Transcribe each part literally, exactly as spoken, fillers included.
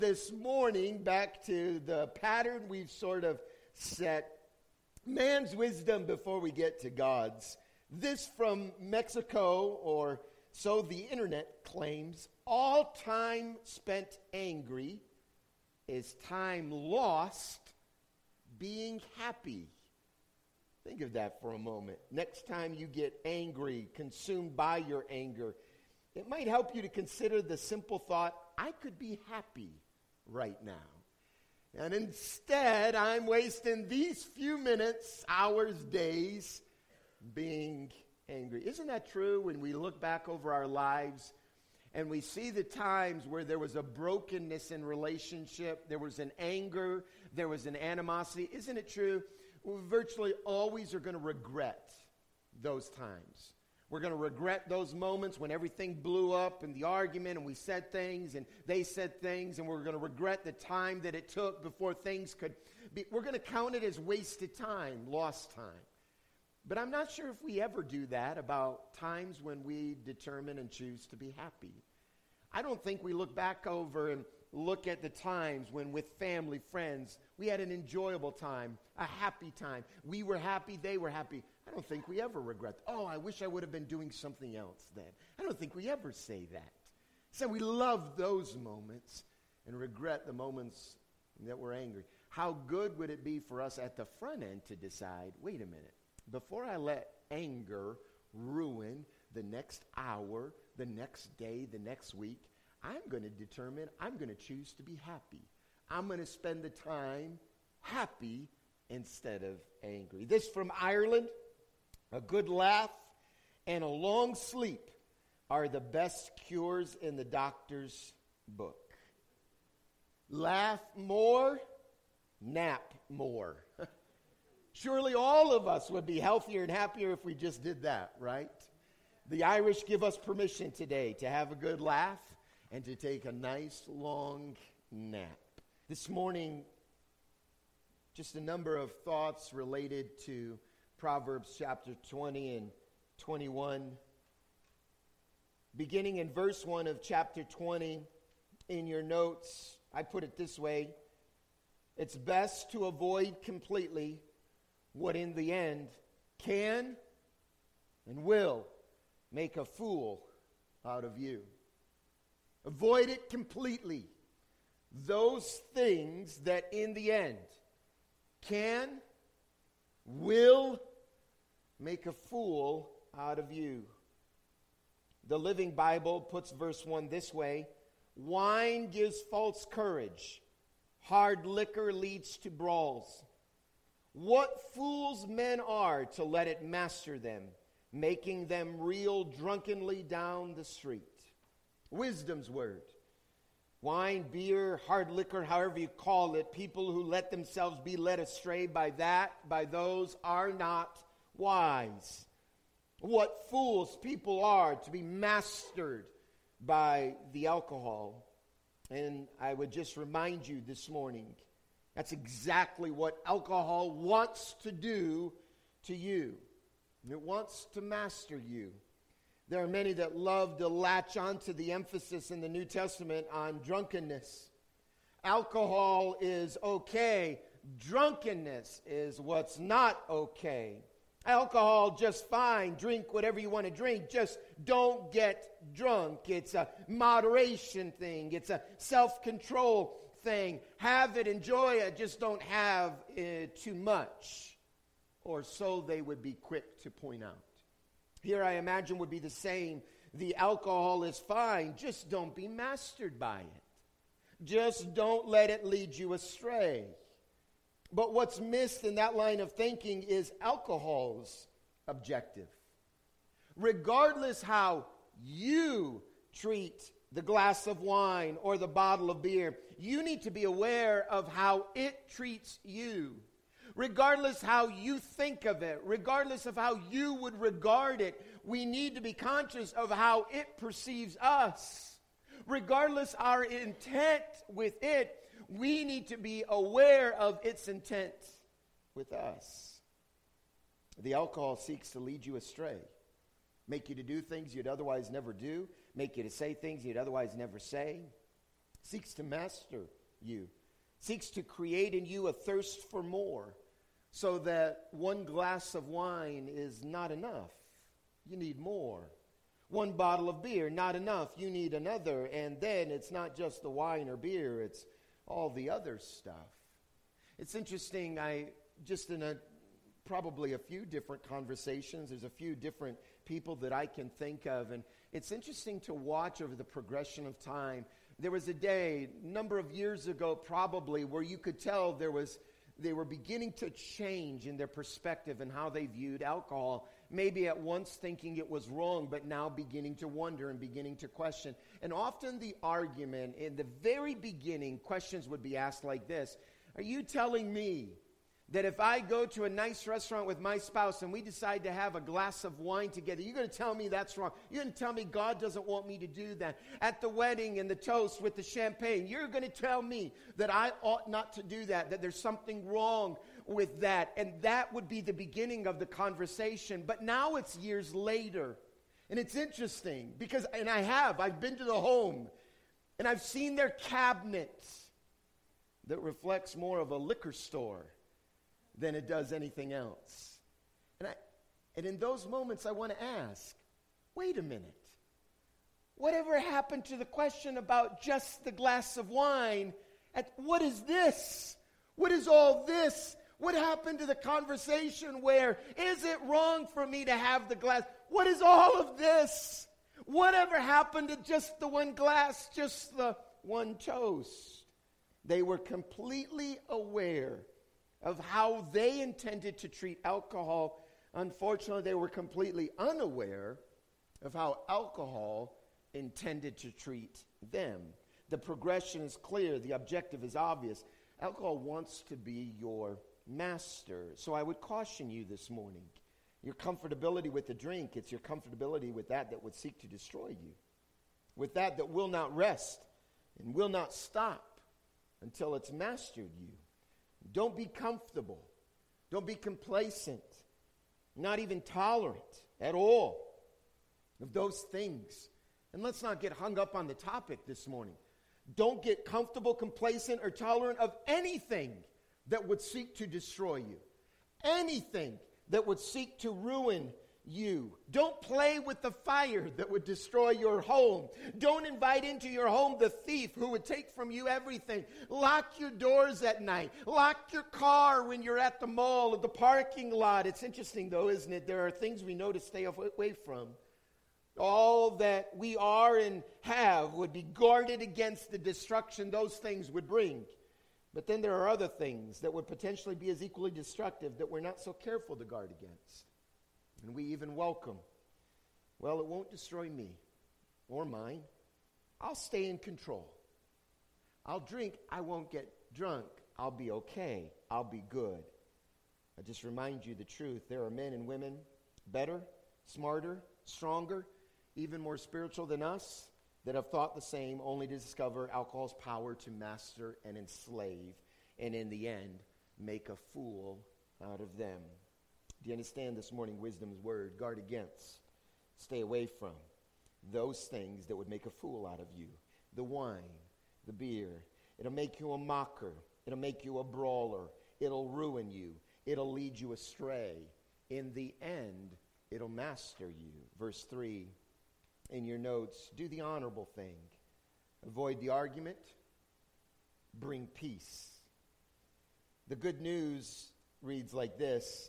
This morning, back to the pattern we've sort of set, man's wisdom before we get to God's. This from Mexico, or so the internet claims. All time spent angry is time lost being happy. Think of that for a moment. Next time you get angry, consumed by your anger, it might help you to consider the simple thought, I could be happy right now. And instead, I'm wasting these few minutes, hours, days, being angry. Isn't that true when we look back over our lives and we see the times where there was a brokenness in relationship, there was an anger, there was an animosity? Isn't it true? We virtually always are going to regret those times. We're going to regret those moments when everything blew up in the argument and we said things and they said things, and we're going to regret the time that it took before things could be. We're going to count it as wasted time, lost time. But I'm not sure if we ever do that about times when we determine and choose to be happy. I don't think we look back over and look at the times when with family, friends, we had an enjoyable time, a happy time. We were happy, they were happy. I don't think we ever regret, oh, I wish I would have been doing something else then. I don't think we ever say that. So we love those moments and regret the moments that we're angry. How good would it be for us at the front end to decide, wait a minute, before I let anger ruin the next hour, the next day, the next week, I'm going to determine, I'm going to choose to be happy. I'm going to spend the time happy instead of angry. This from Ireland. A good laugh and a long sleep are the best cures in the doctor's book. Laugh more, nap more. Surely all of us would be healthier and happier if we just did that, right? The Irish give us permission today to have a good laugh and to take a nice long nap. This morning, just a number of thoughts related to Proverbs chapter twenty and twenty-one. Beginning in verse one of chapter twenty, in your notes, I put it this way: it's best to avoid completely what in the end can and will make a fool out of you. Avoid it completely. Those things that in the end can, will make a fool out of you. The Living Bible puts verse one this way: wine gives false courage. Hard liquor leads to brawls. What fools men are to let it master them, making them reel drunkenly down the street. Wisdom's word. Wine, beer, hard liquor, however you call it, people who let themselves be led astray by that, by those, are not wise. What fools people are to be mastered by the alcohol. And I would just remind you this morning, that's exactly what alcohol wants to do to you. It wants to master you. There are many that love to latch onto the emphasis in the New Testament on drunkenness. Alcohol is okay. Drunkenness is what's not okay. Alcohol, just fine. Drink whatever you want to drink. Just don't get drunk. It's a moderation thing. It's a self-control thing. Have it, enjoy it. Just don't have uh, too much. Or so they would be quick to point out. Here, I imagine, would be the same. The alcohol is fine. Just don't be mastered by it. Just don't let it lead you astray. But what's missed in that line of thinking is alcohol's objective. Regardless how you treat the glass of wine or the bottle of beer, you need to be aware of how it treats you. Regardless how you think of it, regardless of how you would regard it, we need to be conscious of how it perceives us. Regardless our intent with it, we need to be aware of its intent with us. The alcohol seeks to lead you astray, make you to do things you'd otherwise never do, make you to say things you'd otherwise never say. seeks to master you, seeks to create in you a thirst for more, so that one glass of wine is not enough. You need more. One bottle of beer, not enough. You need another. And then it's not just the wine or beer, it's all the other stuff. It's interesting, I just in a probably a few different conversations, there's a few different people that I can think of, and it's interesting to watch over the progression of time. There was a day, a number of years ago probably, where you could tell there was they were beginning to change in their perspective and how they viewed alcohol. Maybe at once thinking it was wrong, but now beginning to wonder and beginning to question. And often the argument, in the very beginning, questions would be asked like this: are you telling me that if I go to a nice restaurant with my spouse and we decide to have a glass of wine together, you're going to tell me that's wrong? You're going to tell me God doesn't want me to do that? At the wedding and the toast with the champagne, you're going to tell me that I ought not to do that, that there's something wrong with that. And that would be the beginning of the conversation. But now it's years later. And it's interesting because, and I have, I've been to the home and I've seen their cabinet that reflects more of a liquor store than it does anything else. And I, and in those moments, I want to ask, wait a minute. Whatever happened to the question about just the glass of wine? At, what is this? What is all this? What happened to the conversation where, is it wrong for me to have the glass? What is all of this? Whatever happened to just the one glass, just the one toast? They were completely aware of how they intended to treat alcohol. Unfortunately, they were completely unaware of how alcohol intended to treat them. The progression is clear. The objective is obvious. Alcohol wants to be your master. So I would caution you this morning. Your comfortability with the drink, it's your comfortability with that that would seek to destroy you. With that that will not rest and will not stop until it's mastered you. Don't be comfortable. Don't be complacent. Not even tolerant at all of those things. And let's not get hung up on the topic this morning. Don't get comfortable, complacent, or tolerant of anything that would seek to destroy you. Anything that would seek to ruin you. Don't play with the fire that would destroy your home. Don't invite into your home the thief who would take from you everything. Lock your doors at night. Lock your car when you're at the mall or the parking lot. It's interesting though, isn't it? There are things we know to stay away from. All that we are and have would be guarded against the destruction those things would bring. But then there are other things that would potentially be as equally destructive that we're not so careful to guard against. And we even welcome. Well, it won't destroy me or mine. I'll stay in control. I'll drink. I won't get drunk. I'll be okay. I'll be good. I just remind you the truth. There are men and women better, smarter, stronger, even more spiritual than us that have thought the same, only to discover alcohol's power to master and enslave, and in the end, make a fool out of them. Do you understand this morning wisdom's word? Guard against, stay away from those things that would make a fool out of you. The wine, the beer. It'll make you a mocker. It'll make you a brawler. It'll ruin you. It'll lead you astray. In the end, it'll master you. Verse three in your notes, do the honorable thing. Avoid the argument. Bring peace. The good news reads like this.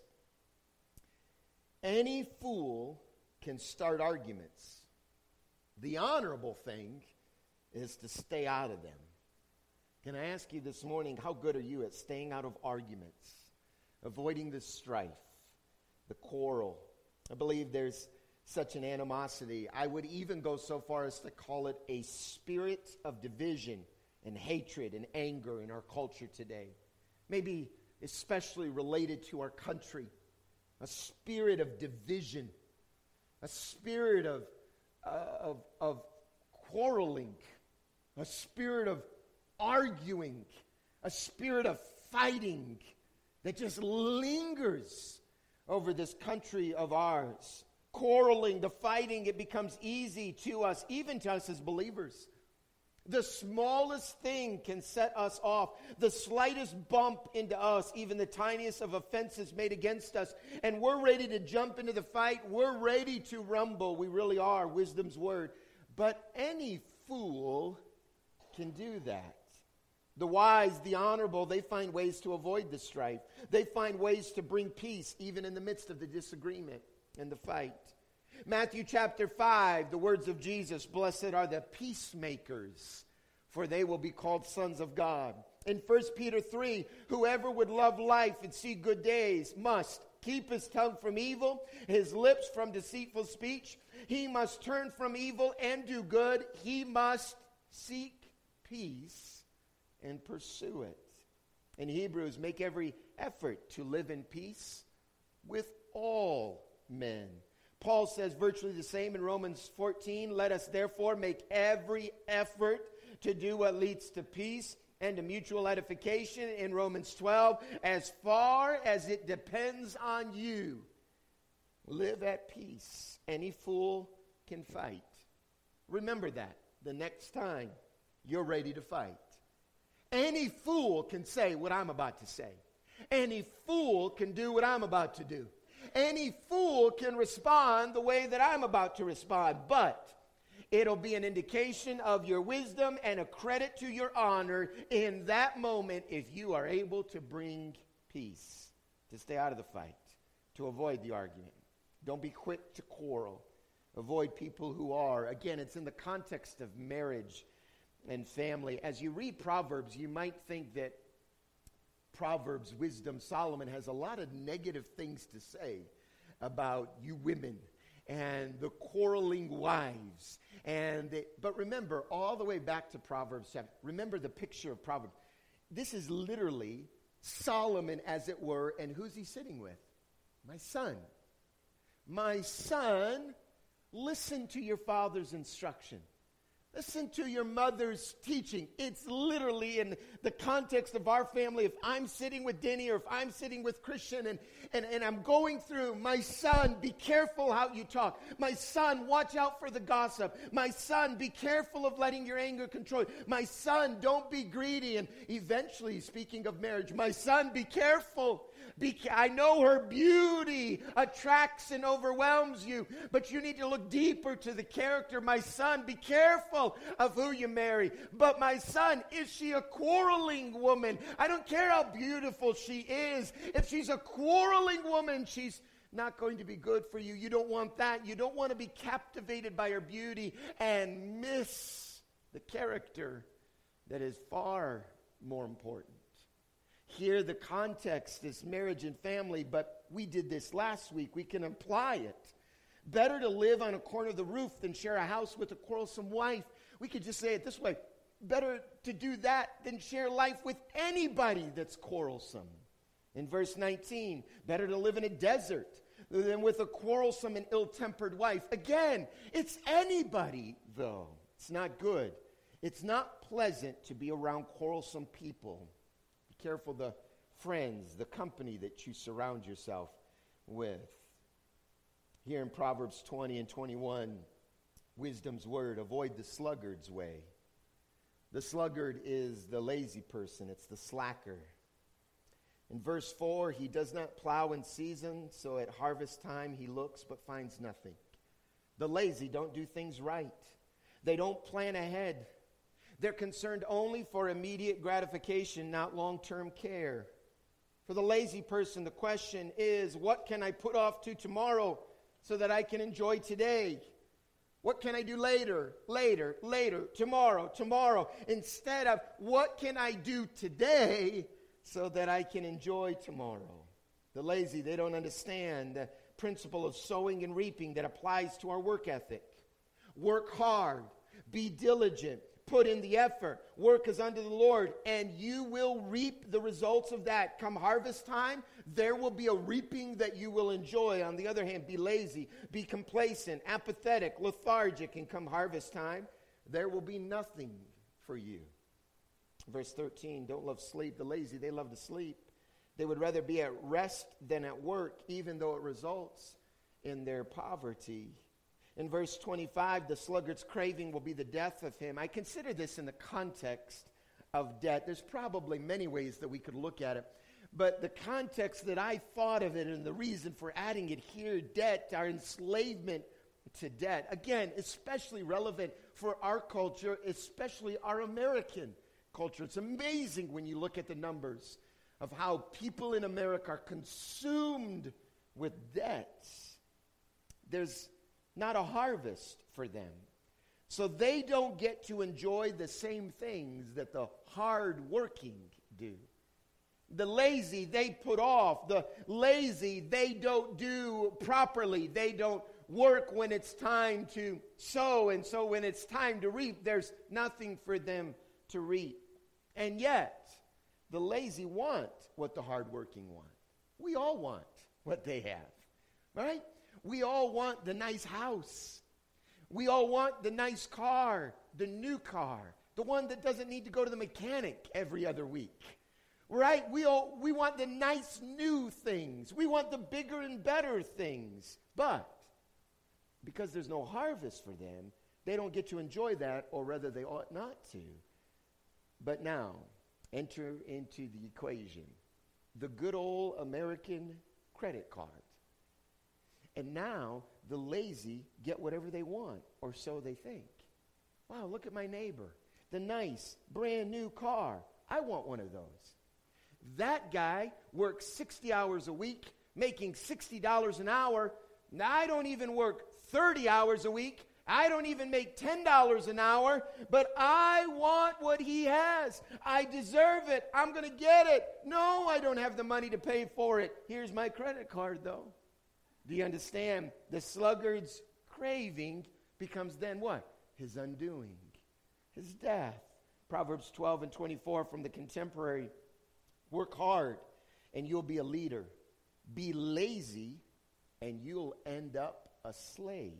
Any fool can start arguments. The honorable thing is to stay out of them. Can I ask you this morning, how good are you at staying out of arguments, avoiding the strife, the quarrel? I believe there's such an animosity. I would even go so far as to call it a spirit of division and hatred and anger in our culture today. Maybe especially related to our country. A spirit of division, a spirit of, uh, of, of quarreling, a spirit of arguing, a spirit of fighting that just lingers over this country of ours. Quarreling, the fighting, it becomes easy to us, even to us as believers. The smallest thing can set us off. The slightest bump into us, even the tiniest of offenses made against us. And we're ready to jump into the fight. We're ready to rumble. We really are, wisdom's word. But any fool can do that. The wise, the honorable, they find ways to avoid the strife. They find ways to bring peace even in the midst of the disagreement and the fight. Matthew chapter five, the words of Jesus, blessed are the peacemakers, for they will be called sons of God. In First Peter three, whoever would love life and see good days must keep his tongue from evil, his lips from deceitful speech. He must turn from evil and do good. He must seek peace and pursue it. In Hebrews, make every effort to live in peace with all men. Paul says virtually the same in Romans fourteen. Let us therefore make every effort to do what leads to peace and to mutual edification. In Romans twelve, as far as it depends on you, live at peace. Any fool can fight. Remember that the next time you're ready to fight. Any fool can say what I'm about to say. Any fool can do what I'm about to do. Any fool can respond the way that I'm about to respond, but it'll be an indication of your wisdom and a credit to your honor in that moment if you are able to bring peace, to stay out of the fight, to avoid the argument. Don't be quick to quarrel. Avoid people who are. Again, it's in the context of marriage and family. As you read Proverbs, you might think that Proverbs, wisdom, Solomon has a lot of negative things to say about you women and the quarreling wives. And they, but remember, all the way back to Proverbs seven, remember the picture of Proverbs. This is literally Solomon, as it were, and who's he sitting with? My son. My son, listen to your father's instruction. Listen to your mother's teaching. It's literally in the context of our family. If I'm sitting with Denny or if I'm sitting with Christian and, and, and I'm going through, my son, be careful how you talk. My son, watch out for the gossip. My son, be careful of letting your anger control you. My son, don't be greedy. And eventually, speaking of marriage, my son, be careful. Be, I know her beauty attracts and overwhelms you, but you need to look deeper to the character. My son, be careful of who you marry. But my son, is she a quarreling woman? I don't care how beautiful she is. If she's a quarreling woman, she's not going to be good for you. You don't want that. You don't want to be captivated by her beauty and miss the character that is far more important. Here, the context is marriage and family, but we did this last week. We can apply it. Better to live on a corner of the roof than share a house with a quarrelsome wife. We could just say it this way. Better to do that than share life with anybody that's quarrelsome. In verse nineteen, better to live in a desert than with a quarrelsome and ill-tempered wife. Again, it's anybody, though. It's not good. It's not pleasant to be around quarrelsome people. Careful the friends, the company that you surround yourself with. Here in Proverbs twenty and twenty-one, wisdom's word, avoid the sluggard's way. The sluggard is the lazy person. It's the slacker. In verse four, he does not plow in season, so at harvest time he looks but finds nothing. The lazy don't do things right. They don't plan ahead. They're concerned only for immediate gratification, not long-term care. For the lazy person, the question is, what can I put off to tomorrow so that I can enjoy today? What can I do later, later, later, tomorrow, tomorrow? Instead of, what can I do today so that I can enjoy tomorrow? The lazy, they don't understand the principle of sowing and reaping that applies to our work ethic. Work hard, be diligent. Put in the effort. Work as unto the Lord, and you will reap the results of that. Come harvest time, there will be a reaping that you will enjoy. On the other hand, be lazy, be complacent, apathetic, lethargic, and come harvest time, there will be nothing for you. Verse thirteen, don't love sleep. The lazy, they love to sleep. They would rather be at rest than at work, even though it results in their poverty. In verse twenty-five, the sluggard's craving will be the death of him. I consider this in the context of debt. There's probably many ways that we could look at it. But the context that I thought of it and the reason for adding it here, debt, our enslavement to debt. Again, especially relevant for our culture, especially our American culture. It's amazing when you look at the numbers of how people in America are consumed with debts. There's not a harvest for them. So they don't get to enjoy the same things that the hard-working do. The lazy, they put off. The lazy, they don't do properly. They don't work when it's time to sow. And so when it's time to reap, there's nothing for them to reap. And yet, the lazy want what the hardworking want. We all want what they have, right? We all want the nice house. We all want the nice car, the new car, the one that doesn't need to go to the mechanic every other week. Right? We all we want the nice new things. We want the bigger and better things. But because there's no harvest for them, they don't get to enjoy that, or rather they ought not to. But now, enter into the equation the good old American credit card. And now the lazy get whatever they want, or so they think. Wow, look at my neighbor. The nice, brand new car. I want one of those. That guy works sixty hours a week, making sixty dollars an hour. Now, I don't even work thirty hours a week. I don't even make ten dollars an hour, but I want what he has. I deserve it. I'm going to get it. No, I don't have the money to pay for it. Here's my credit card, though. Do you understand? The sluggard's craving becomes then what? His undoing, his death. Proverbs twelve and twenty-four from the Contemporary. Work hard, and you'll be a leader. Be lazy, and you'll end up a slave.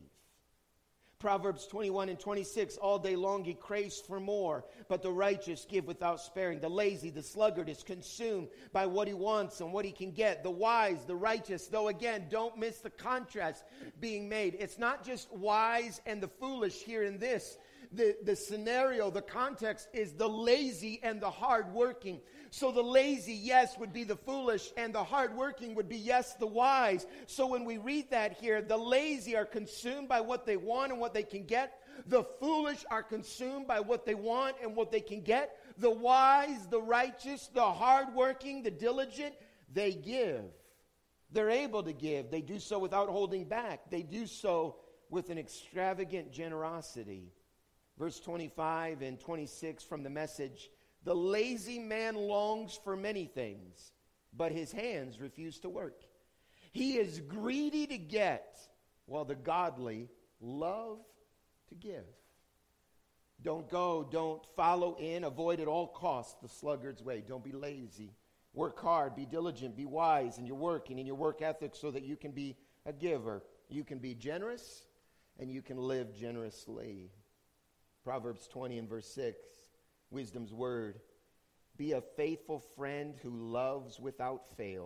Proverbs twenty-one and twenty-six, all day long he craves for more, but the righteous give without sparing. The lazy, the sluggard is consumed by what he wants and what he can get. The wise, the righteous, though again, don't miss the contrast being made. It's not just wise and the foolish here in this. The, the scenario, the context is the lazy and the hardworking. So the lazy, yes, would be the foolish, and the hardworking would be, yes, the wise. So when we read that here, the lazy are consumed by what they want and what they can get. The foolish are consumed by what they want and what they can get. The wise, the righteous, the hardworking, the diligent, they give. They're able to give. They do so without holding back. They do so with an extravagant generosity. Verse twenty-five and twenty-six from the Message. The lazy man longs for many things, but his hands refuse to work. He is greedy to get, while the godly love to give. Don't go, don't follow in, avoid at all costs the sluggard's way. Don't be lazy. Work hard, be diligent, be wise in your work and in your work ethic so that you can be a giver. You can be generous, and you can live generously. Proverbs twenty and verse six. Wisdom's word. Be a faithful friend who loves without fail.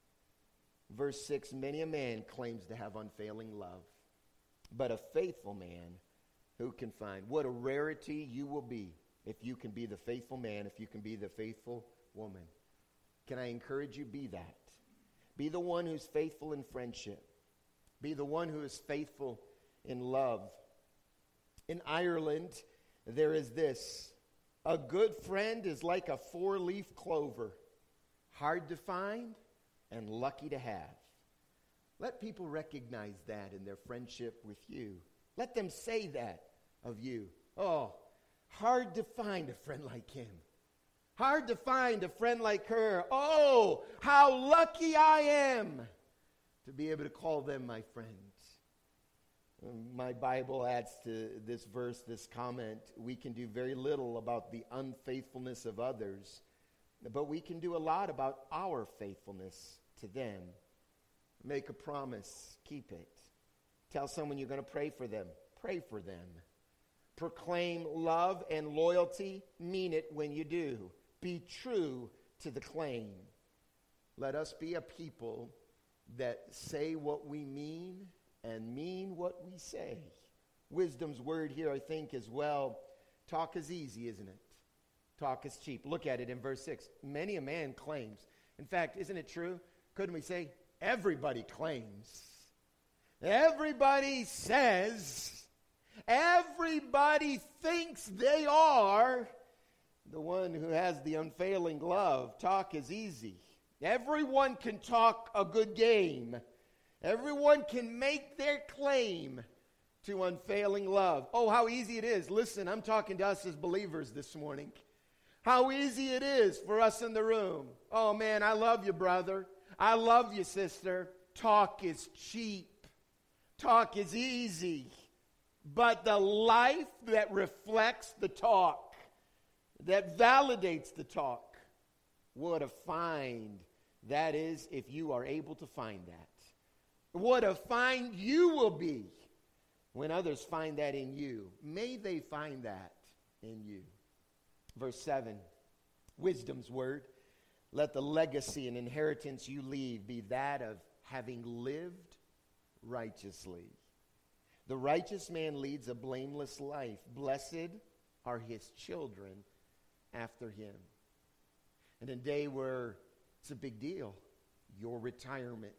Verse six, many a man claims to have unfailing love, but a faithful man who can find? What a rarity you will be if you can be the faithful man, if you can be the faithful woman. Can I encourage you? Be that. Be the one who's faithful in friendship. Be the one who is faithful in love. In Ireland, there is this. A good friend is like a four-leaf clover, hard to find and lucky to have. Let people recognize that in their friendship with you. Let them say that of you. Oh, hard to find a friend like him. Hard to find a friend like her. Oh, how lucky I am to be able to call them my friends. My Bible adds to this verse, this comment, we can do very little about the unfaithfulness of others, but we can do a lot about our faithfulness to them. Make a promise, keep it. Tell someone you're going to pray for them, pray for them. Proclaim love and loyalty, mean it when you do. Be true to the claim. Let us be a people that say what we mean and mean what we say. Wisdom's word here, I think, as well. Talk is easy, isn't it? Talk is cheap. Look at it in verse six. Many a man claims. In fact, isn't it true? Couldn't we say everybody claims? Everybody says, everybody thinks they are the one who has the unfailing love. Talk is easy. Everyone can talk a good game. Everyone can make their claim to unfailing love. Oh, how easy it is. Listen, I'm talking to us as believers this morning. How easy it is for us in the room. Oh, man, I love you, brother. I love you, sister. Talk is cheap. Talk is easy. But the life that reflects the talk, that validates the talk, what a find that is if you are able to find that. What a find you will be when others find that in you. May they find that in you. Verse seven, wisdom's word. Let the legacy and inheritance you leave be that of having lived righteously. The righteous man leads a blameless life. Blessed are his children after him. And a day where it's a big deal, your retirement.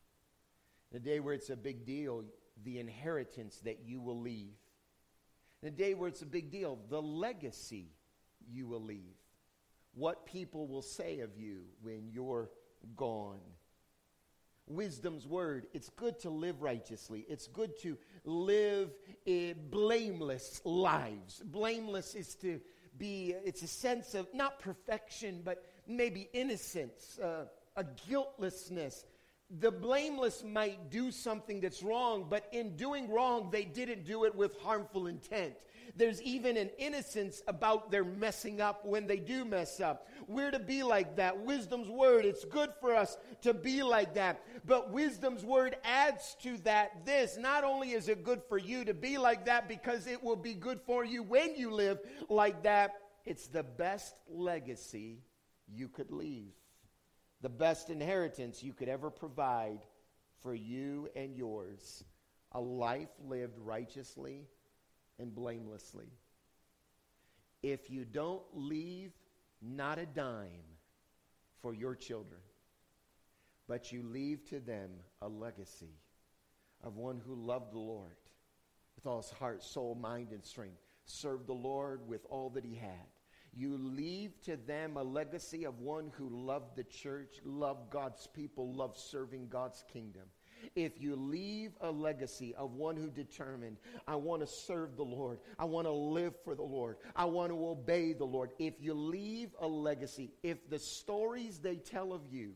A day where it's a big deal, the inheritance that you will leave. In a day where it's a big deal, the legacy you will leave. What people will say of you when you're gone. Wisdom's word, it's good to live righteously. It's good to live uh, blameless lives. Blameless is to be, it's a sense of not perfection, but maybe innocence, uh, a guiltlessness. The blameless might do something that's wrong, but in doing wrong, they didn't do it with harmful intent. There's even an innocence about their messing up when they do mess up. We're to be like that. Wisdom's word, it's good for us to be like that. But wisdom's word adds to that this. Not only is it good for you to be like that because it will be good for you when you live like that, it's the best legacy you could leave. The best inheritance you could ever provide for you and yours. A life lived righteously and blamelessly. If you don't leave not a dime for your children, but you leave to them a legacy of one who loved the Lord with all his heart, soul, mind, and strength, served the Lord with all that he had. You leave to them a legacy of one who loved the church, loved God's people, loved serving God's kingdom. If you leave a legacy of one who determined, I want to serve the Lord, I want to live for the Lord, I want to obey the Lord. If you leave a legacy, if the stories they tell of you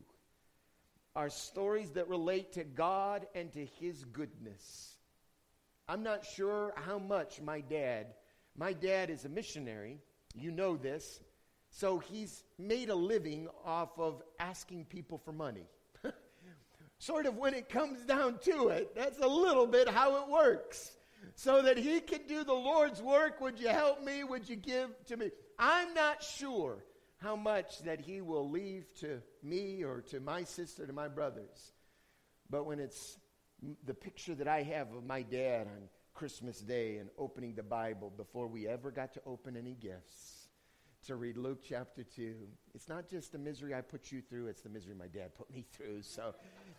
are stories that relate to God and to his goodness. I'm not sure how much my dad, my dad is a missionary. You know this. So he's made a living off of asking people for money. Sort of when it comes down to it, that's a little bit how it works. So that he can do the Lord's work, would you help me? Would you give to me? I'm not sure how much that he will leave to me or to my sister, to my brothers. But when it's the picture that I have of my dad on Christmas Day and opening the Bible before we ever got to open any gifts, to read Luke chapter two. It's not just the misery I put you through, it's the misery my dad put me through. So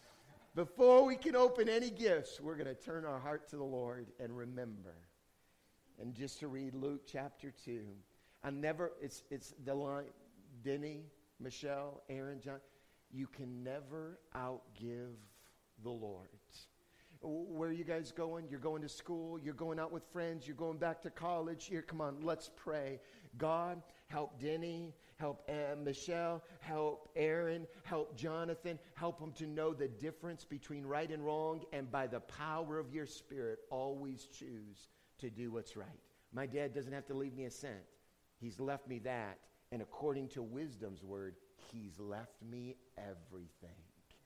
before we can open any gifts, we're going to turn our heart to the Lord and remember. And just to read Luke chapter two. I never, it's it's the line, Denny, Michelle, Aaron, John, you can never outgive the Lord. Where are you guys going? You're going to school. You're going out with friends. You're going back to college. Here, come on, let's pray. God, help Denny, help uh, Michelle, help Aaron, help Jonathan. Help them to know the difference between right and wrong, and by the power of your Spirit, always choose to do what's right. My dad doesn't have to leave me a cent. He's left me that, and according to wisdom's word, he's left me everything.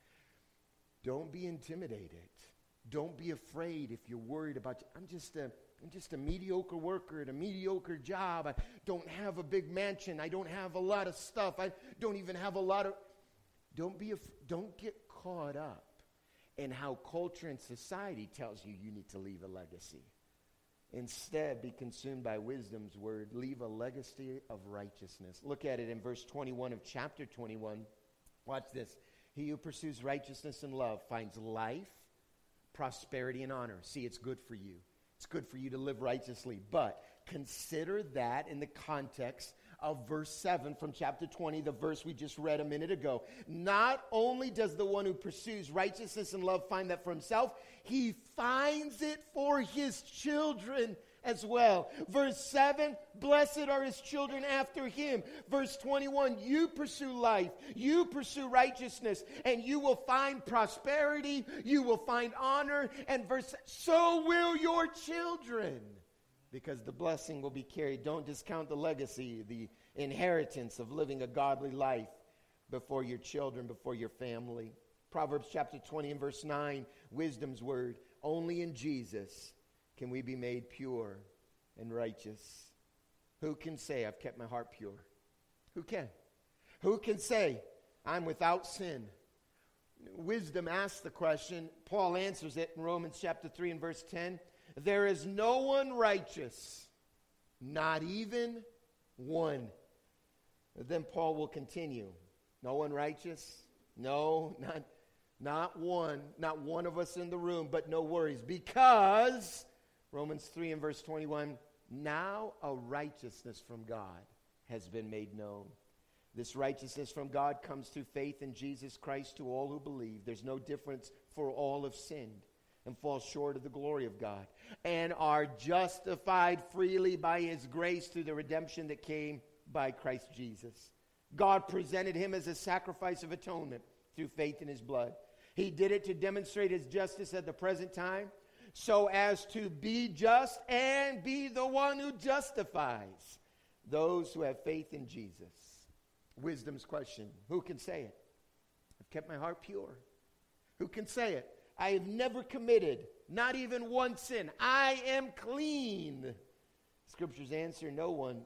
Don't be intimidated. Don't be afraid if you're worried about, I'm just a, I'm just a mediocre worker at a mediocre job. I don't have a big mansion. I don't have a lot of stuff. I don't even have a lot of, don't be, af- don't get caught up and how culture and society tells you you need to leave a legacy. Instead, be consumed by wisdom's word. Leave a legacy of righteousness. Look at it in verse twenty-one of chapter twenty-one. Watch this. He who pursues righteousness and love finds life, prosperity, and honor. See, it's good for you. It's good for you to live righteously. But consider that in the context of verse seven from chapter twenty, the verse we just read a minute ago. Not only does the one who pursues righteousness and love find that for himself, he finds it for his children as well. Verse seven, blessed are his children after him. Verse twenty-one, you pursue life, you pursue righteousness, and you will find prosperity, you will find honor. And verse, so will your children, because the blessing will be carried. Don't discount the legacy, the inheritance of living a godly life before your children, before your family. Proverbs chapter twenty and verse nine, wisdom's word. Only in Jesus can we be made pure and righteous. Who can say, I've kept my heart pure? Who can? Who can say, I'm without sin? Wisdom asks the question. Paul answers it in Romans chapter three and verse ten. There is no one righteous, not even one. Then Paul will continue. No one righteous? No, not, not one. Not one of us in the room, but no worries. Because, Romans three and verse twenty-one, now a righteousness from God has been made known. This righteousness from God comes through faith in Jesus Christ to all who believe. There's no difference, for all have sinned and fall short of the glory of God, and are justified freely by his grace through the redemption that came by Christ Jesus. God presented him as a sacrifice of atonement through faith in his blood. He did it to demonstrate his justice at the present time, so as to be just and be the one who justifies those who have faith in Jesus. Wisdom's question, who can say it? I've kept my heart pure. Who can say it? I have never committed, not even one sin. I am clean. Scripture's answer, no one.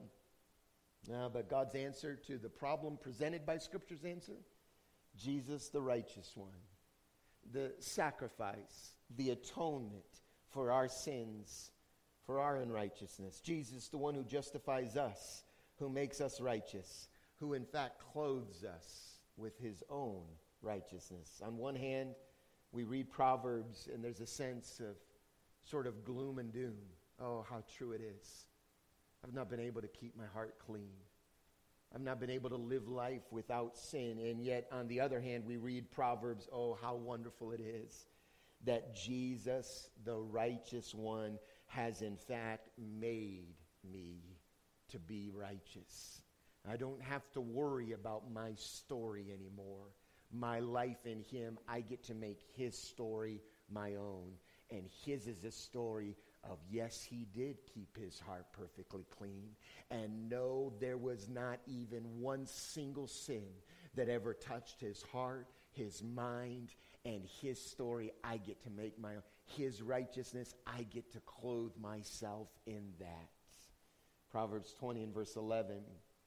No, but God's answer to the problem presented by Scripture's answer, Jesus the righteous one. The sacrifice, the atonement for our sins, for our unrighteousness. Jesus, the one who justifies us, who makes us righteous, who in fact clothes us with his own righteousness. On one hand, we read Proverbs, and there's a sense of sort of gloom and doom. Oh, how true it is. I've not been able to keep my heart clean. I've not been able to live life without sin. And yet, on the other hand, we read Proverbs, oh, how wonderful it is that Jesus, the righteous one, has in fact made me to be righteous. I don't have to worry about my story anymore. My life in him, I get to make his story my own. And his is a story of, yes, he did keep his heart perfectly clean. And no, there was not even one single sin that ever touched his heart, his mind, and his story. I get to make my own. His righteousness, I get to clothe myself in that. Proverbs twenty and verse eleven,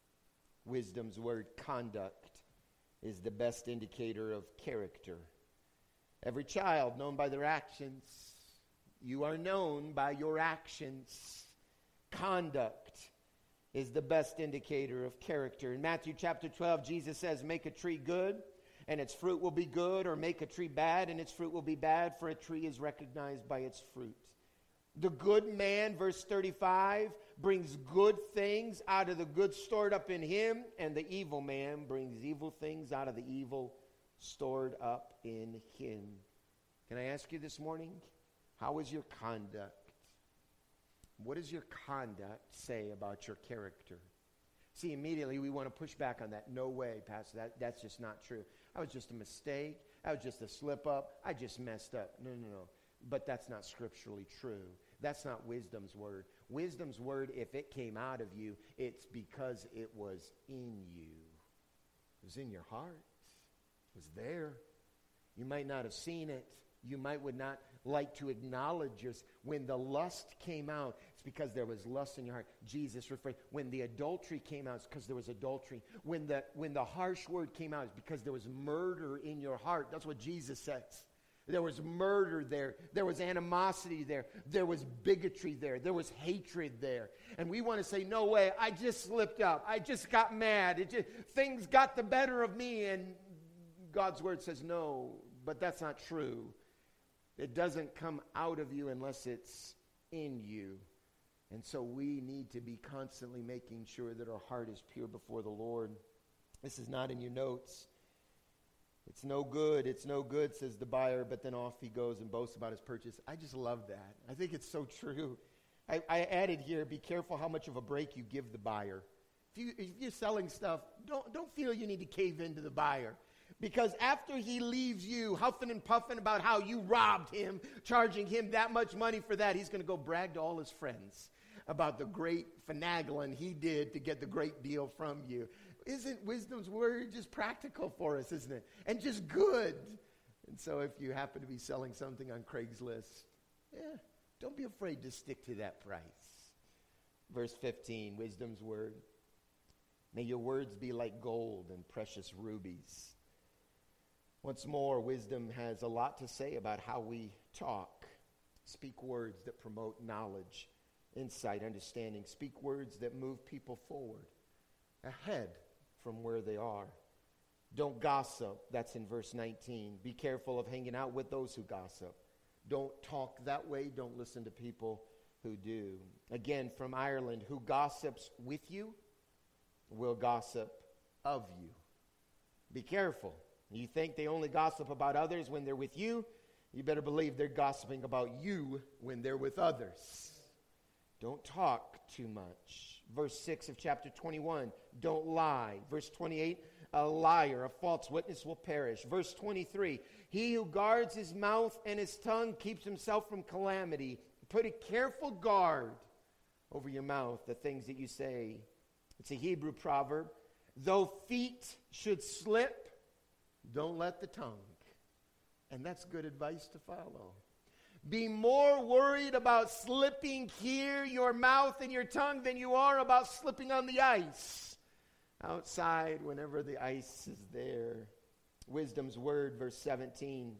wisdom's word, conduct, is the best indicator of character. Every child known by their actions. You are known by your actions. Conduct is the best indicator of character. In Matthew chapter twelve, Jesus says, make a tree good, and its fruit will be good, or make a tree bad, and its fruit will be bad, for a tree is recognized by its fruit. The good man, verse thirty-five, brings good things out of the good stored up in him, and the evil man brings evil things out of the evil stored up in him. Can I ask you this morning, how is your conduct? What does your conduct say about your character? See, immediately we want to push back on that. No way, Pastor, that, that's just not true. I was just a mistake. I was just a slip up. I just messed up. No, no, no. But that's not scripturally true. That's not wisdom's word. Wisdom's word, if it came out of you, it's because it was in you. It was in your heart. It was there. You might not have seen it. You might would not like to acknowledge yours. When the lust came out, it's because there was lust in your heart. Jesus referred, when the adultery came out, it's because there was adultery. When the when the harsh word came out, it's because there was murder in your heart. That's what Jesus says. There was murder there. There was animosity there. There was bigotry there. There was hatred there. And we want to say, no way, I just slipped up. I just got mad. It just, things got the better of me. And God's word says, no, but that's not true. It doesn't come out of you unless it's in you. And so we need to be constantly making sure that our heart is pure before the Lord. This is not in your notes. It's no good, it's no good, says the buyer, but then off he goes and boasts about his purchase. I just love that. I think it's so true. I, I added here, be careful how much of a break you give the buyer. If, you, if you're selling stuff, don't, don't feel you need to cave into the buyer. Because after he leaves you huffing and puffing about how you robbed him, charging him that much money for that, he's going to go brag to all his friends about the great finagling he did to get the great deal from you. Isn't wisdom's word just practical for us, isn't it? And just good. And so if you happen to be selling something on Craigslist, yeah, don't be afraid to stick to that price. Verse fifteen, wisdom's word. May your words be like gold and precious rubies. Once more, wisdom has a lot to say about how we talk. Speak words that promote knowledge, insight, understanding. Speak words that move people forward, ahead from where they are. Don't gossip. That's in verse nineteen. Be careful of hanging out with those who gossip. Don't talk that way. Don't listen to people who do. Again, from Ireland, who gossips with you will gossip of you. Be careful. You think they only gossip about others when they're with you? You better believe they're gossiping about you when they're with others. Don't talk too much. Verse six of chapter twenty-one, don't lie. Verse twenty-eight, a liar, a false witness will perish. Verse twenty-three, he who guards his mouth and his tongue keeps himself from calamity. Put a careful guard over your mouth, the things that you say. It's a Hebrew proverb. Though feet should slip, don't let the tongue. And that's good advice to follow. Be more worried about slipping here, your mouth and your tongue, than you are about slipping on the ice outside whenever the ice is there. Wisdom's word, verse seventeen.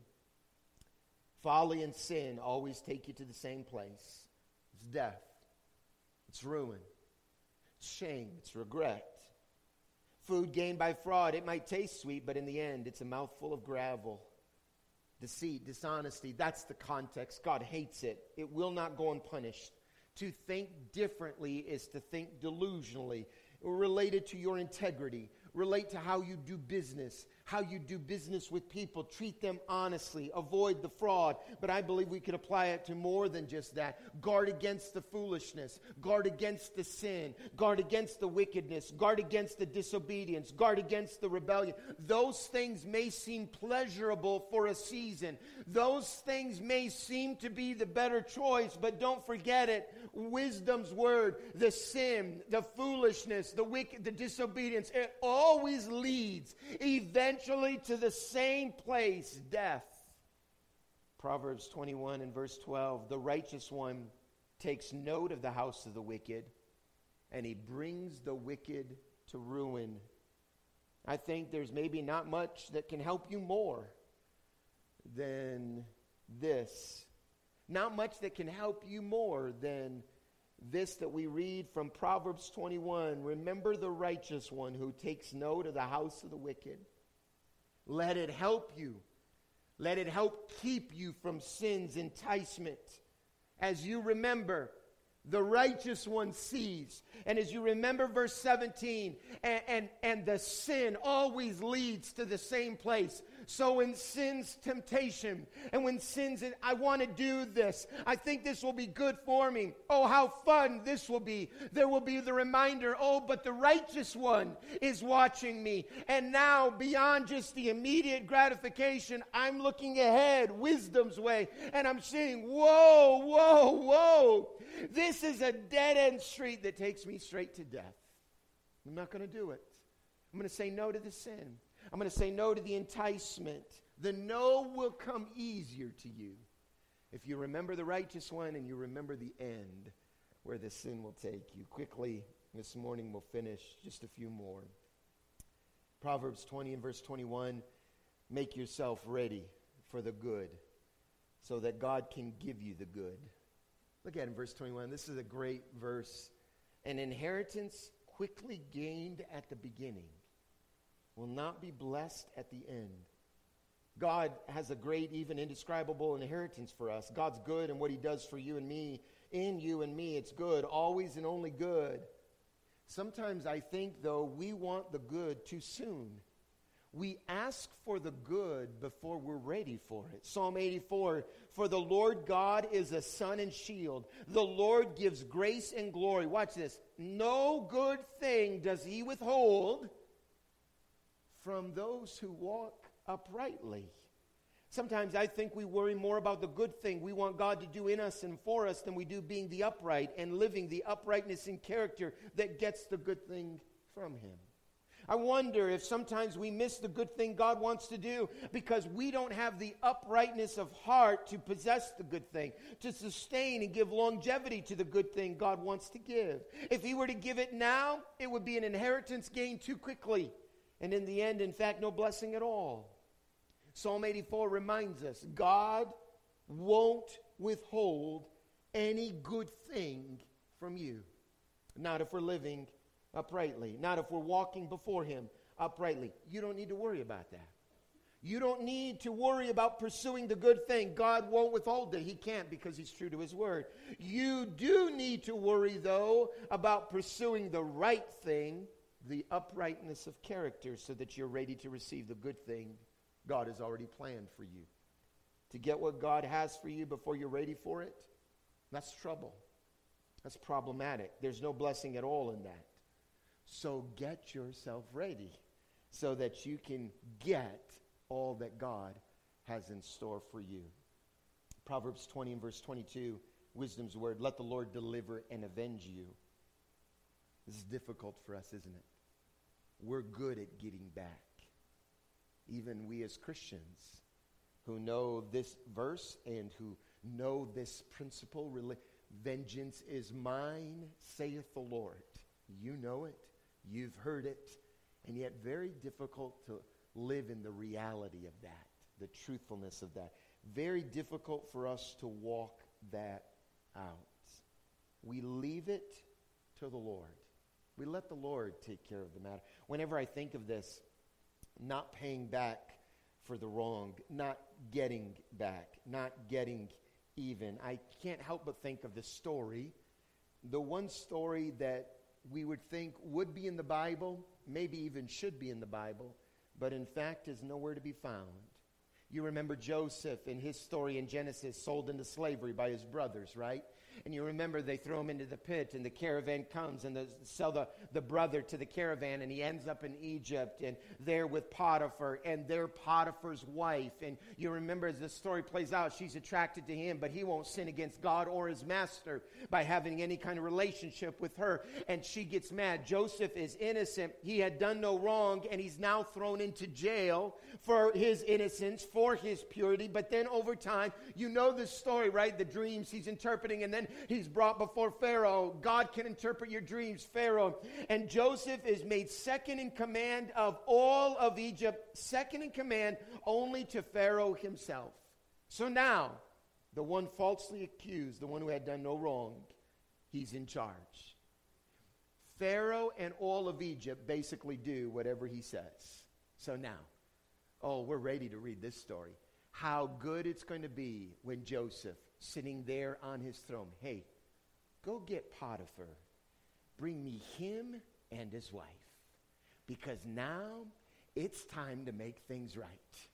Folly and sin always take you to the same place. It's death. It's ruin. It's shame. It's regret. Food gained by fraud, it might taste sweet, but in the end, it's a mouthful of gravel. Deceit, dishonesty, that's the context. God hates it. It will not go unpunished. To think differently is to think delusionally, related to your integrity, relate to how you do business, how you do business with people. Treat them honestly. Avoid the fraud. But I believe we could apply it to more than just that. Guard against the foolishness. Guard against the sin. Guard against the wickedness. Guard against the disobedience. Guard against the rebellion. Those things may seem pleasurable for a season. Those things may seem to be the better choice, but don't forget it. Wisdom's word, the sin, the foolishness, the wicked, the disobedience, it always leads eventually to the same place, death. Proverbs twenty-one and verse twelve, the righteous one takes note of the house of the wicked, and he brings the wicked to ruin. I think there's maybe not much that can help you more than this. Not much that can help you more than this that we read from Proverbs twenty-one. Remember the righteous one who takes note of the house of the wicked. Let it help you. Let it help keep you from sin's enticement. As you remember, the righteous one sees. And as you remember verse seventeen, and, and, and the sin always leads to the same place. So when sin's temptation, and when sin's, I want to do this, I think this will be good for me. Oh, how fun this will be. There will be the reminder, oh, but the righteous one is watching me. And now, beyond just the immediate gratification, I'm looking ahead, wisdom's way, and I'm saying, whoa, whoa, whoa. This is a dead-end street that takes me straight to death. I'm not going to do it. I'm going to say no to the sin. I'm going to say no to the enticement. The no will come easier to you if you remember the righteous one and you remember the end where the sin will take you. Quickly, this morning we'll finish just a few more. Proverbs twenty and verse twenty-one, make yourself ready for the good so that God can give you the good. Look at it in verse twenty-one. This is a great verse. An inheritance quickly gained at the beginning will not be blessed at the end. God has a great, even indescribable inheritance for us. God's good, and what he does for you and me, in you and me, it's good, always and only good. Sometimes I think, though, we want the good too soon. We ask for the good before we're ready for it. Psalm eighty-four, for the Lord God is a sun and shield. The Lord gives grace and glory. Watch this. No good thing does he withhold from those who walk uprightly. Sometimes I think we worry more about the good thing we want God to do in us and for us than we do being the upright and living the uprightness in character that gets the good thing from him. I wonder if sometimes we miss the good thing God wants to do because we don't have the uprightness of heart to possess the good thing, to sustain and give longevity to the good thing God wants to give. If he were to give it now, it would be an inheritance gained too quickly. And in the end, in fact, no blessing at all. Psalm eighty-four reminds us, God won't withhold any good thing from you. Not if we're living uprightly. Not if we're walking before him uprightly. You don't need to worry about that. You don't need to worry about pursuing the good thing. God won't withhold it. He can't because he's true to his word. You do need to worry, though, about pursuing the right thing, the uprightness of character, so that you're ready to receive the good thing God has already planned for you. To get what God has for you before you're ready for it, that's trouble. That's problematic. There's no blessing at all in that. So get yourself ready so that you can get all that God has in store for you. Proverbs twenty and verse twenty-two, wisdom's word, let the Lord deliver and avenge you. This is difficult for us, isn't it? We're good at getting back. Even we as Christians who know this verse and who know this principle, vengeance is mine, saith the Lord. You know it, you've heard it, and yet very difficult to live in the reality of that, the truthfulness of that. Very difficult for us to walk that out. We leave it to the Lord. We let the Lord take care of the matter. Whenever I think of this, not paying back for the wrong, not getting back, not getting even, I can't help but think of the story, the one story that we would think would be in the Bible, maybe even should be in the Bible, but in fact is nowhere to be found. You remember Joseph and his story in Genesis, sold into slavery by his brothers, right? And you remember they throw him into the pit, and the caravan comes, and they sell the, the brother to the caravan, and he ends up in Egypt, and there with Potiphar, and they're Potiphar's wife. And you remember as the story plays out, she's attracted to him, but he won't sin against God or his master by having any kind of relationship with her. And she gets mad. Joseph is innocent. He had done no wrong, and he's now thrown into jail for his innocence, for his purity. But then over time, you know the story, right? The dreams he's interpreting, and then he's brought before Pharaoh. God can interpret your dreams, Pharaoh. And Joseph is made second in command of all of Egypt, second in command only to Pharaoh himself. So now, the one falsely accused, the one who had done no wrong, he's in charge. Pharaoh and all of Egypt basically do whatever he says. So now, oh, we're ready to read this story. How good it's going to be when Joseph, sitting there on his throne, hey, go get Potiphar. Bring me him and his wife. Because now it's time to make things right.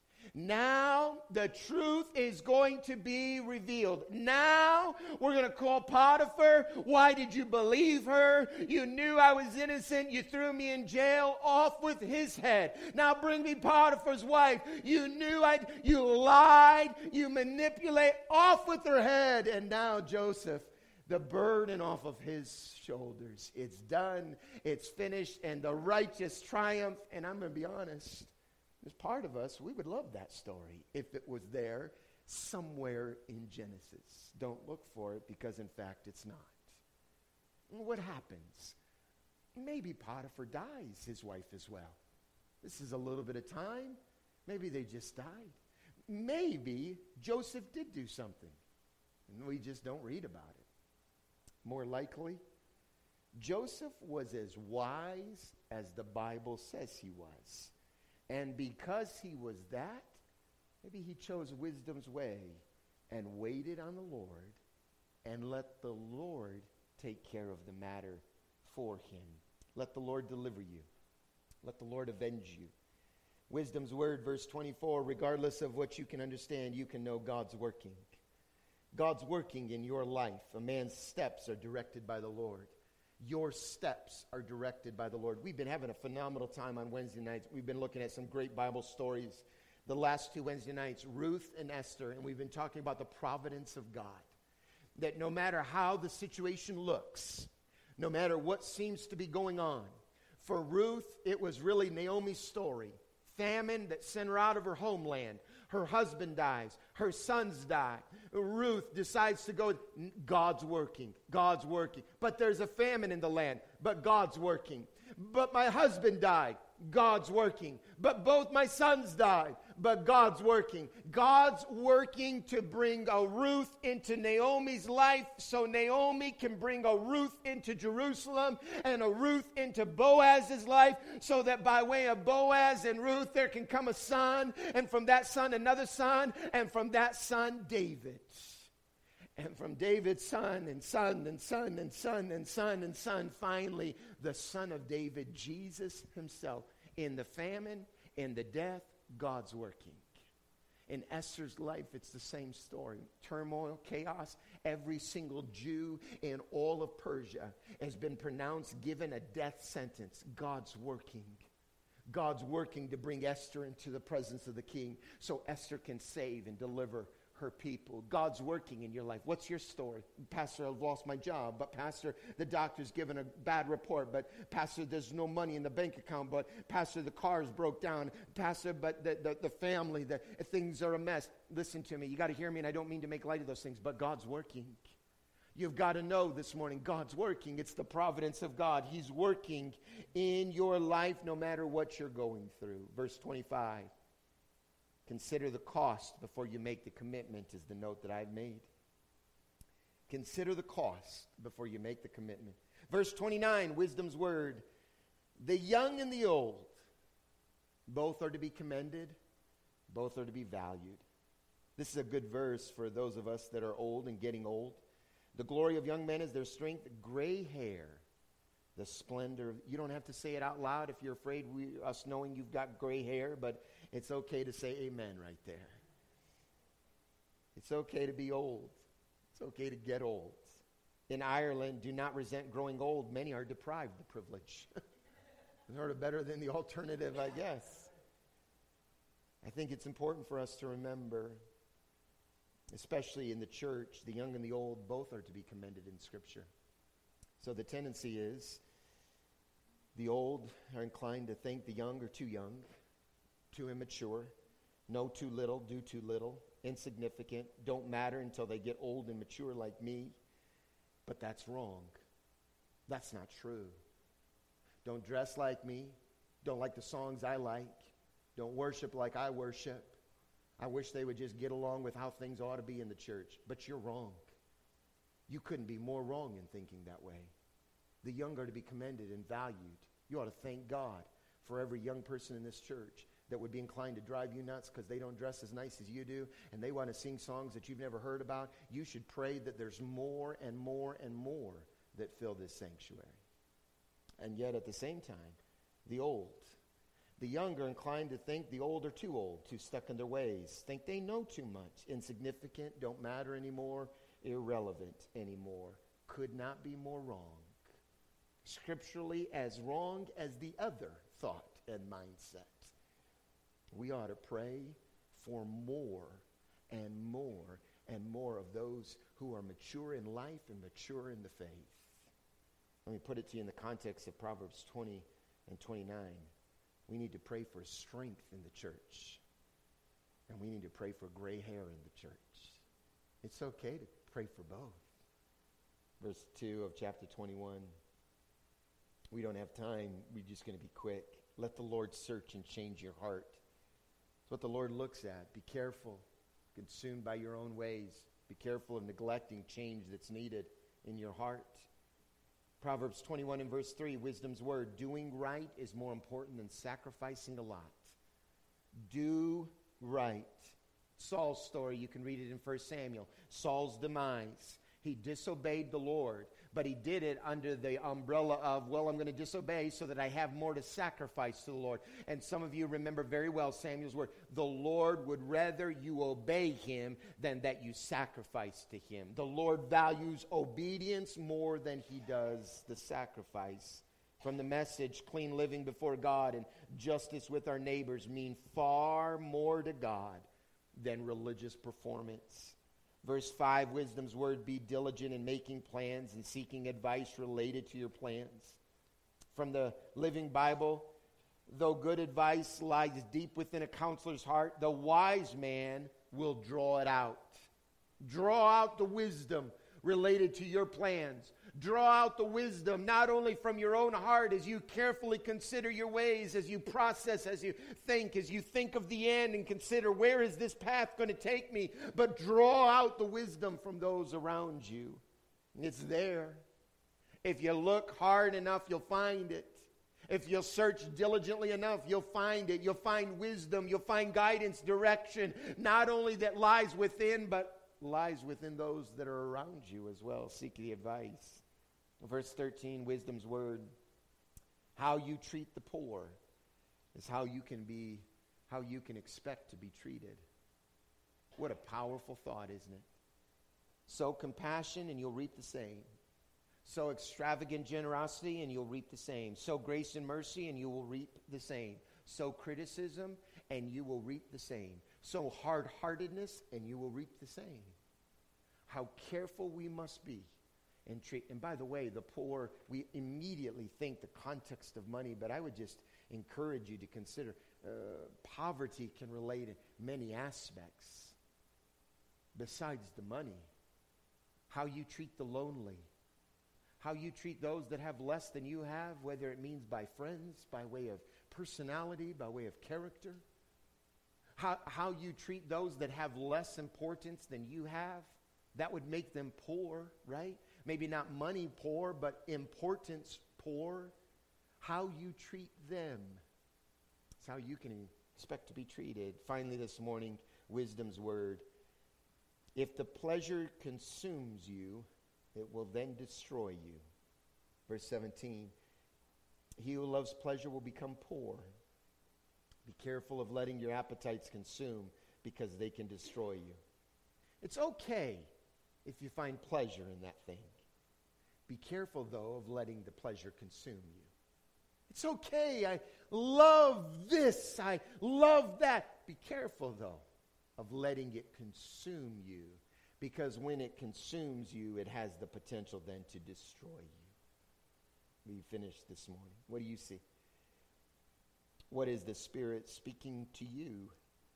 Now the truth is going to be revealed. Now we're going to call Potiphar. Why did you believe her? You knew I was innocent. You threw me in jail. Off with his head. Now bring me Potiphar's wife. You knew I. You lied. You manipulate. Off with her head. And now Joseph, the burden off of his shoulders. It's done. It's finished. And the righteous triumph. And I'm going to be honest. As part of us, we would love that story if it was there somewhere in Genesis. Don't look for it because, in fact, it's not. What happens? Maybe Potiphar dies, his wife as well. This is a little bit of time. Maybe they just died. maybe Joseph did do something, and we just don't read about it. More likely, Joseph was as wise as the Bible says he was. And because he was that, maybe he chose wisdom's way and waited on the Lord and let the Lord take care of the matter for him. Let the Lord deliver you. Let the Lord avenge you. Wisdom's word, verse twenty-four, regardless of what you can understand, you can know God's working. God's working in your life. A man's steps are directed by the Lord. Your steps are directed by the Lord. We've been having a phenomenal time on Wednesday nights. We've been looking at some great Bible stories the last two Wednesday nights, Ruth and Esther, and we've been talking about the providence of God. That no matter how the situation looks, no matter what seems to be going on, for Ruth, it was really Naomi's story. Famine that sent her out of her homeland. Her husband dies. Her sons die. Ruth decides to go. God's working. God's working. But there's a famine in the land. But God's working. But my husband died. God's working. But both my sons died. But God's working. God's working to bring a Ruth into Naomi's life so Naomi can bring a Ruth into Jerusalem and a Ruth into Boaz's life so that by way of Boaz and Ruth there can come a son, and from that son another son, and from that son David. And from David's son and son and son and son and son and son, finally the son of David, Jesus himself. In the famine, in the death, God's working. In Esther's life, it's the same story. Turmoil, chaos. Every single Jew in all of Persia has been pronounced, given a death sentence. God's working. God's working to bring Esther into the presence of the king so Esther can save and deliver her people. God's working in your life. What's your story? Pastor, I've lost my job. But Pastor, the doctor's given a bad report. But Pastor, there's no money in the bank account. But Pastor, the car's broke down. Pastor, but the, the, the family, the things are a mess. Listen to me. You got to hear me, and I don't mean to make light of those things, but God's working. You've got to know this morning, God's working. It's the providence of God. He's working in your life no matter what you're going through. Verse twenty-five. Consider the cost before you make the commitment is the note that I've made. Consider the cost before you make the commitment. Verse twenty-nine, wisdom's word. The young and the old, both are to be commended, both are to be valued. This is a good verse for those of us that are old and getting old. The glory of young men is their strength. Gray hair, the splendor. Of, you don't have to say it out loud if you're afraid we, us knowing you've got gray hair, but it's okay to say amen right there. It's okay to be old. It's okay to get old. In Ireland, do not resent growing old. Many are deprived of the privilege. Sort of better than the alternative, I guess. I think it's important for us to remember, especially in the church, the young and the old both are to be commended in Scripture. So the tendency is the old are inclined to think the young are too young, too immature, know too little, do too little, insignificant, don't matter until they get old and mature like me. But that's wrong. That's not true. Don't dress like me. Don't like the songs I like. Don't worship like I worship. I wish they would just get along with how things ought to be in the church. But you're wrong. You couldn't be more wrong in thinking that way. The young are to be commended and valued. You ought to thank God for every young person in this church that would be inclined to drive you nuts because they don't dress as nice as you do and they want to sing songs that you've never heard about. You should pray that there's more and more and more that fill this sanctuary. And yet at the same time, the old, the young are inclined to think the old are too old, too stuck in their ways, think they know too much, insignificant, don't matter anymore, irrelevant anymore. Could not be more wrong. Scripturally as wrong as the other thought and mindset. We ought to pray for more and more and more of those who are mature in life and mature in the faith. Let me put it to you in the context of Proverbs twenty and twenty-nine. We need to pray for strength in the church. And we need to pray for gray hair in the church. It's okay to pray for both. Verse two of chapter twenty-one. We don't have time. We're just going to be quick. Let the Lord search and change your heart. It's what the Lord looks at. Be careful, consumed by your own ways. Be careful of neglecting change that's needed in your heart. Proverbs twenty-one and verse three, wisdom's word, doing right is more important than sacrificing a lot. Do right. Saul's story, you can read it in First Samuel. Saul's demise. He disobeyed the Lord, but he did it under the umbrella of, well, I'm going to disobey so that I have more to sacrifice to the Lord. And some of you remember very well Samuel's word. The Lord would rather you obey him than that you sacrifice to him. The Lord values obedience more than he does the sacrifice. From the Message, clean living before God and justice with our neighbors mean far more to God than religious performance. Verse five, wisdom's word, be diligent in making plans and seeking advice related to your plans. From the Living Bible, though good advice lies deep within a counselor's heart, the wise man will draw it out. Draw out the wisdom related to your plans. Draw out the wisdom not only from your own heart as you carefully consider your ways, as you process, as you think, as you think of the end and consider where is this path going to take me, but draw out the wisdom from those around you. It's there. If you look hard enough, you'll find it. If you'll search diligently enough, you'll find it. You'll find wisdom. You'll find guidance, direction, not only that lies within, but lies within those that are around you as well. Seek the advice. Verse thirteen, wisdom's word. How you treat the poor is how you can be, how you can expect to be treated. What a powerful thought, isn't it? Sow compassion and you'll reap the same. Sow extravagant generosity and you'll reap the same. Sow grace and mercy and you will reap the same. Sow criticism and you will reap the same. Sow hard-heartedness and you will reap the same. How careful we must be and treat. And by the way, the poor, we immediately think the context of money, but I would just encourage you to consider uh, poverty can relate in many aspects besides the money. How you treat the lonely. How you treat those that have less than you have, whether it means by friends, by way of personality, by way of character. How, how you treat those that have less importance than you have. That would make them poor, right? Maybe not money poor, but importance poor. How you treat them is how you can expect to be treated. Finally this morning, wisdom's word. If the pleasure consumes you, it will then destroy you. Verse seventeen, he who loves pleasure will become poor. Be careful of letting your appetites consume because they can destroy you. It's okay if you find pleasure in that thing. Be careful, though, of letting the pleasure consume you. It's okay. I love this. I love that. Be careful, though, of letting it consume you, because when it consumes you, it has the potential then to destroy you. We finished this morning. What do you see? What is the Spirit speaking to you?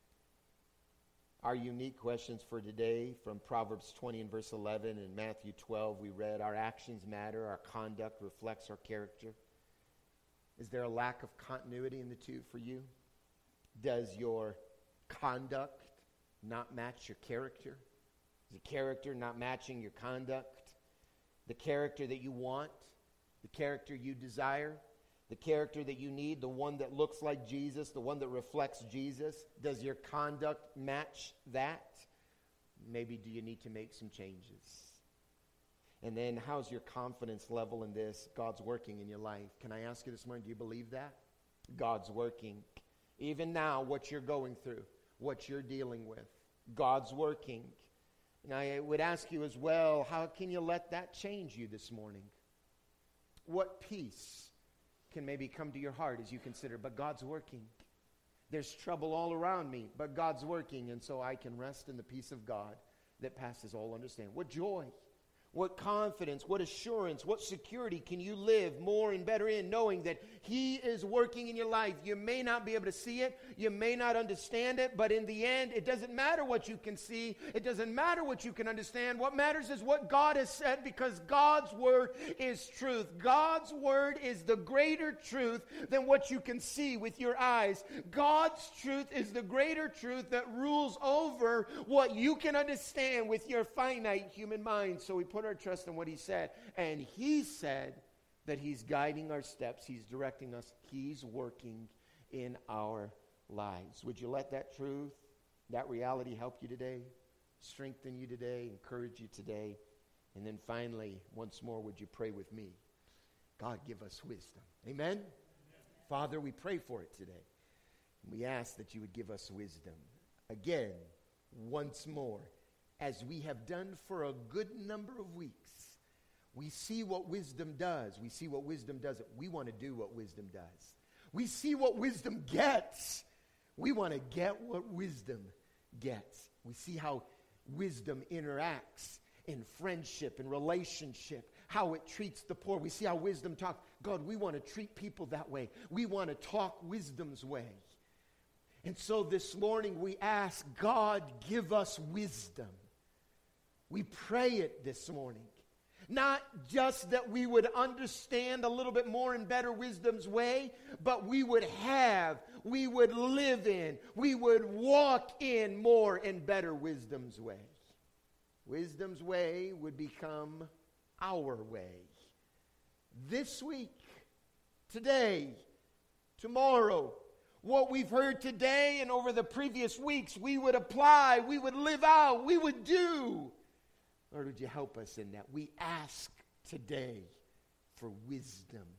Our unique questions for today from Proverbs twenty and verse eleven and Matthew twelve we read, our actions matter, our conduct reflects our character. Is there a lack of continuity in the two for you? Does your conduct not match your character? Is the character not matching your conduct? The character that you want, the character you desire, the character that you need, the one that looks like Jesus, the one that reflects Jesus, does your conduct match that? Maybe do you need to make some changes? And then how's your confidence level in this? God's working in your life. Can I ask you this morning, do you believe that? God's working. Even now, what you're going through, what you're dealing with, God's working. And I would ask you as well, how can you let that change you this morning? What peace can maybe come to your heart as you consider, but God's working. There's trouble all around me, but God's working, and so I can rest in the peace of God that passes all understanding. What joy, What confidence, what assurance, what security can you live more and better in, knowing that He is working in your life? You may not be able to see it, you may not understand it, but in the end, it doesn't matter what you can see, it doesn't matter what you can understand. What matters is what God has said, because God's word is truth. God's word is the greater truth than what you can see with your eyes. God's truth is the greater truth that rules over what you can understand with your finite human mind. So we put our trust in what He said. And He said that He's guiding our steps. He's directing us. He's working in our lives. Would you let that truth, that reality help you today? Strengthen you today? Encourage you today? And then finally, once more, would you pray with me? God, give us wisdom. Amen? Amen. Father, we pray for it today. We ask that you would give us wisdom. Again, once more, as we have done for a good number of weeks, we see what wisdom does. We see what wisdom does. We want to do what wisdom does. We see what wisdom gets. We want to get what wisdom gets. We see how wisdom interacts in friendship and relationship, how it treats the poor. We see how wisdom talks. God, we want to treat people that way. We want to talk wisdom's way. And so this morning we ask, God, give us wisdom. We pray it this morning. Not just that we would understand a little bit more and better wisdom's way, but we would have, we would live in, we would walk in more and better wisdom's way. Wisdom's way would become our way. This week, today, tomorrow, what we've heard today and over the previous weeks, we would apply, we would live out, we would do. Lord, would you help us in that? We ask today for wisdom